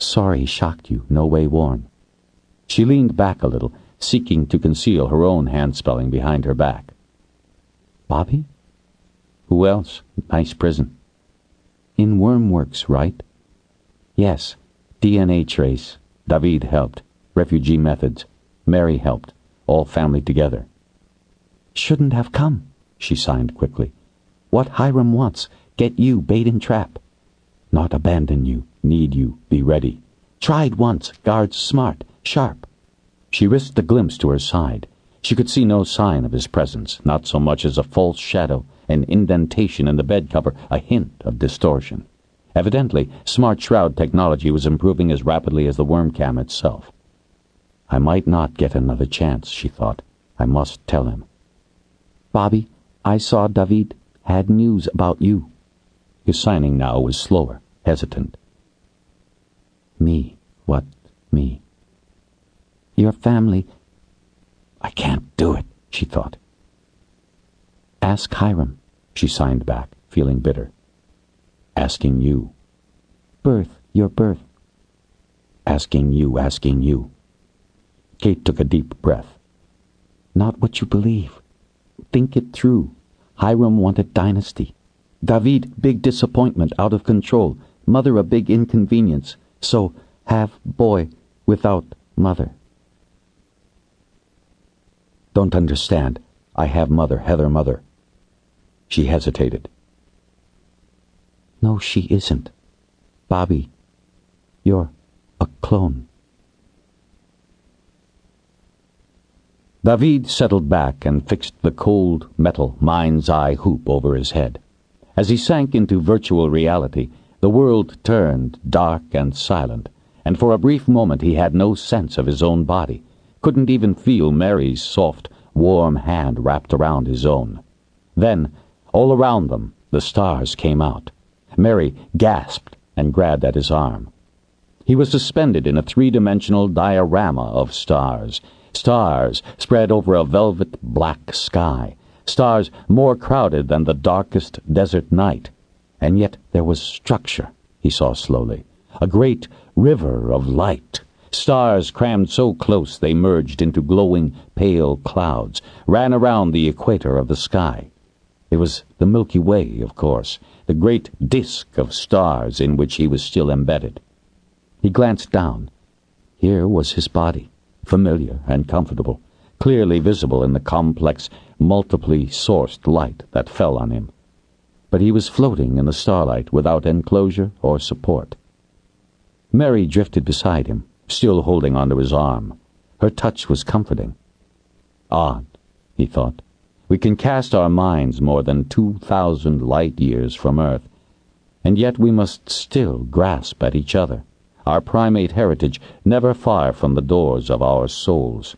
Sorry shocked you, no way worn. She leaned back a little, seeking to conceal her own hand-spelling behind her back. Bobby? Who else? Nice prison. In Wormworks, right? Yes. DNA trace. David helped. Refugee methods. Mary helped. All family together. Shouldn't have come, she signed quickly. What Hiram wants, get you bait and trap. Not abandon you, need you, be ready. Tried once, guards smart, sharp. She risked a glimpse to her side. She could see no sign of his presence, not so much as a false shadow, an indentation in the bed cover, a hint of distortion. Evidently, smart shroud technology was improving as rapidly as the worm cam itself. I might not get another chance, she thought. I must tell him. Bobby, I saw David had news about you. His signing now was slower, hesitant. Me? What me? Your family. I can't do it, she thought. Ask Hiram, she signed back, feeling bitter. Asking you. Birth, your birth. Asking you. Kate took a deep breath. Not what you believe. Think it through. Hiram wanted dynasty. David, big disappointment, out of control. Mother, a big inconvenience. So, have boy without mother. Don't understand. I have mother, Heather mother. She hesitated. No, she isn't. Bobby, you're a clone. David settled back and fixed the cold metal mind's eye hoop over his head. As he sank into virtual reality, the world turned dark and silent, and for a brief moment he had no sense of his own body, couldn't even feel Mary's soft, warm hand wrapped around his own. Then, all around them, the stars came out. Mary gasped and grabbed at his arm. He was suspended in a three-dimensional diorama of stars. Stars spread over a velvet black sky. Stars more crowded than the darkest desert night. And yet there was structure, he saw slowly. A great river of light. Stars crammed so close they merged into glowing, pale clouds, ran around the equator of the sky. It was the Milky Way, of course, the great disk of stars in which he was still embedded. He glanced down. Here was his body, familiar and comfortable, clearly visible in the complex, multiply sourced light that fell on him. But he was floating in the starlight without enclosure or support. Mary drifted beside him, still holding onto his arm. Her touch was comforting. Odd, he thought. We can cast our minds more than 2,000 light-years from Earth, and yet we must still grasp at each other, our primate heritage never far from the doors of our souls.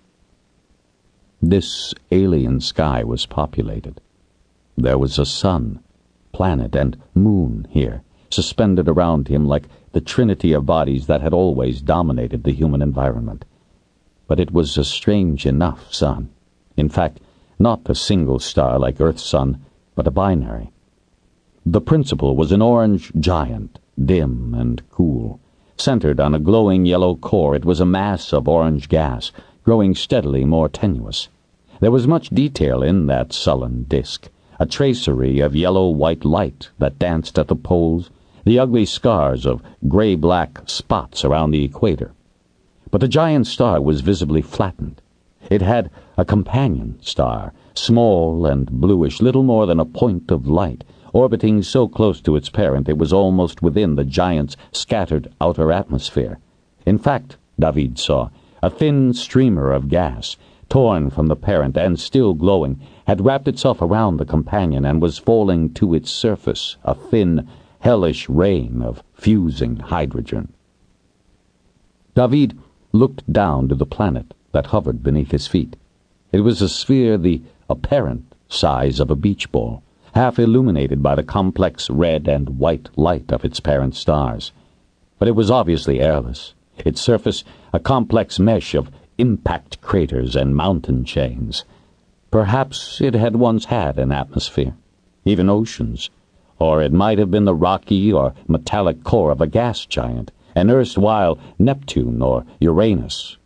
This alien sky was populated. There was a sun, planet, and moon here, suspended around him like the trinity of bodies that had always dominated the human environment. But it was a strange enough sun. In fact, not a single star like Earth's sun, but a binary. The principal was an orange giant, dim and cool. Centered on a glowing yellow core, it was a mass of orange gas, growing steadily more tenuous. There was much detail in that sullen disk, a tracery of yellow-white light that danced at the poles, the ugly scars of gray-black spots around the equator. But the giant star was visibly flattened. It had a companion star, small and bluish, little more than a point of light, orbiting so close to its parent it was almost within the giant's scattered outer atmosphere. In fact, David saw, a thin streamer of gas, torn from the parent and still glowing, had wrapped itself around the companion and was falling to its surface, a thin, hellish rain of fusing hydrogen. David looked down to the planet that hovered beneath his feet. It was a sphere the apparent size of a beach ball, half illuminated by the complex red and white light of its parent stars. But it was obviously airless, its surface a complex mesh of impact craters and mountain chains. Perhaps it had once had an atmosphere, even oceans, or it might have been the rocky or metallic core of a gas giant, an erstwhile Neptune or Uranus.